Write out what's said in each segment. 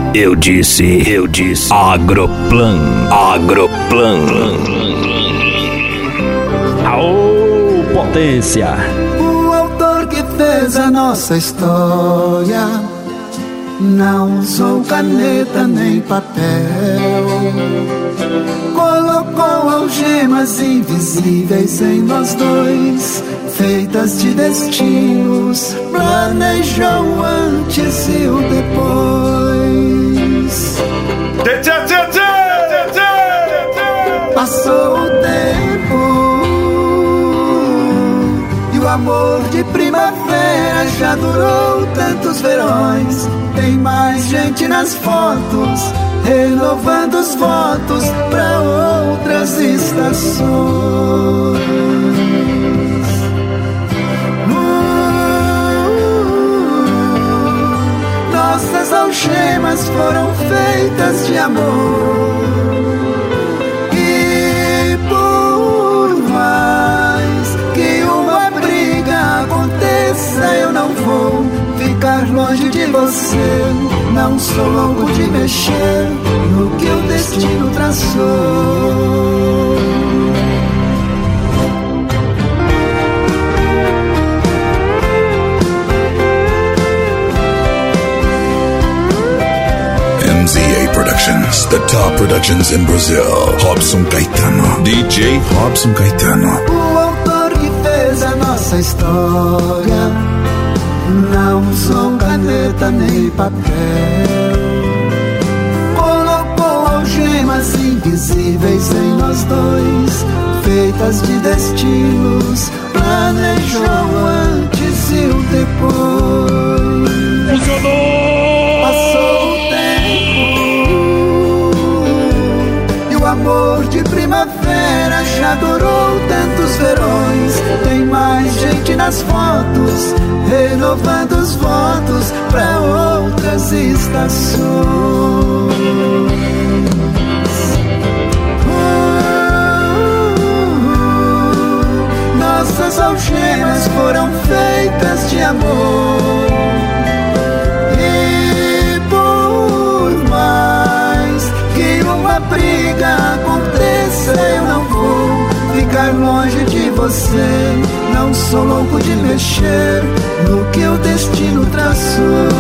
Eu disse, Agroplan. Aô, potência! O autor que fez a nossa história não usou caneta nem papel, colocou algemas invisíveis em nós dois, feitas de destinos, planejou antes e o depois. Passou o tempo e o amor de primavera já durou tantos verões. Tem mais gente nas fotos, renovando os votos pra outras estações. Nossas algemas foram feitas de amor, e por mais que uma briga aconteça, eu não vou ficar longe de você. Não sou louco de mexer no que o destino traçou. MZA Productions, the top productions in Brazil. Robson Caetano, DJ Robson Caetano. O autor que fez a nossa história não usou caneta nem papel, colocou algemas invisíveis em nós dois, feitas de destinos, planejou antes e o depois. Funcionou! Passou o tempo e o amor de primavera já durou tantos verões. Tem mais gente nas fotos, renovando os votos pra outras estações. Nossas algemas foram feitas de amor, e por mais que uma briga aconteça, eu não vou ficar longe de você. Não sou louco de mexer no que o destino traçou.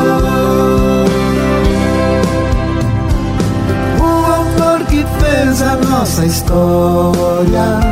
O autor que fez a nossa história